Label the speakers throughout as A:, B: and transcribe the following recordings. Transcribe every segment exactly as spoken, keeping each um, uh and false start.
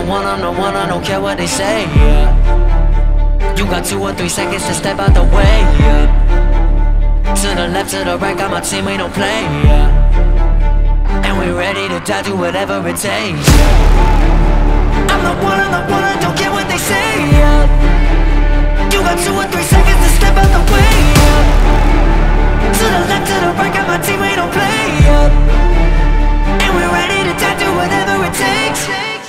A: one, I'm the one, I don't care what they say, yeah. You got two or three seconds to step out the way, yeah. To the left, to the right, got my team, we don't play, yeah. And we ready to die, do whatever it takes, yeah. I'm the one, I'm the one, I don't care what they say, yeah. You got two or three seconds to step out the way, yeah. To the left, to the right, got my team, we don't play, yeah. And we're ready to die, do whatever it takes.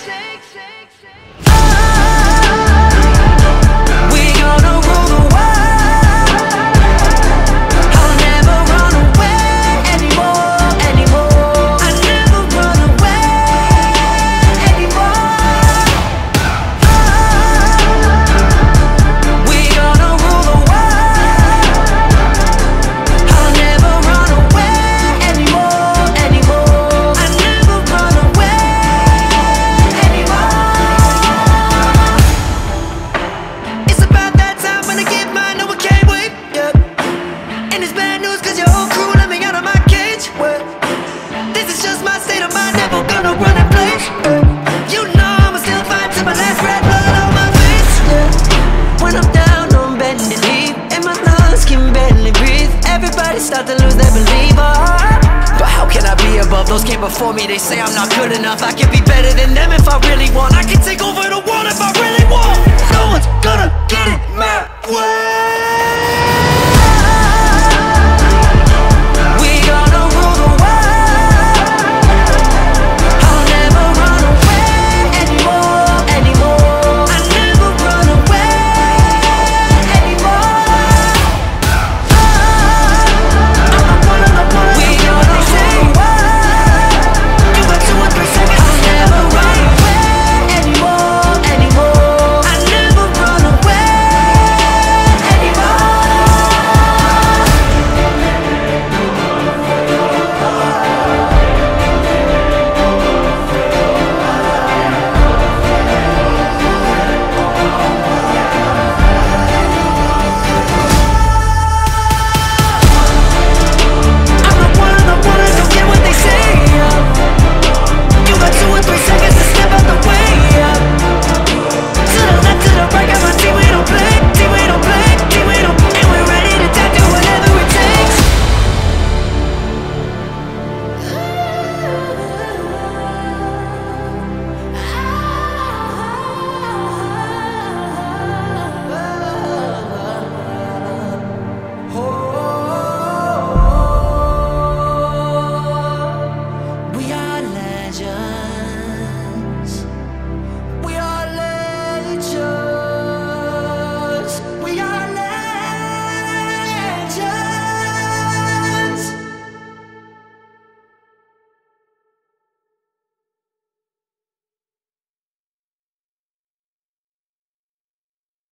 A: Start to lose their believer. But how can I be above those came before me? They say I'm not good enough. I can be better than them if I really want. I can take over the world if I really want. No one's gonna get it, man.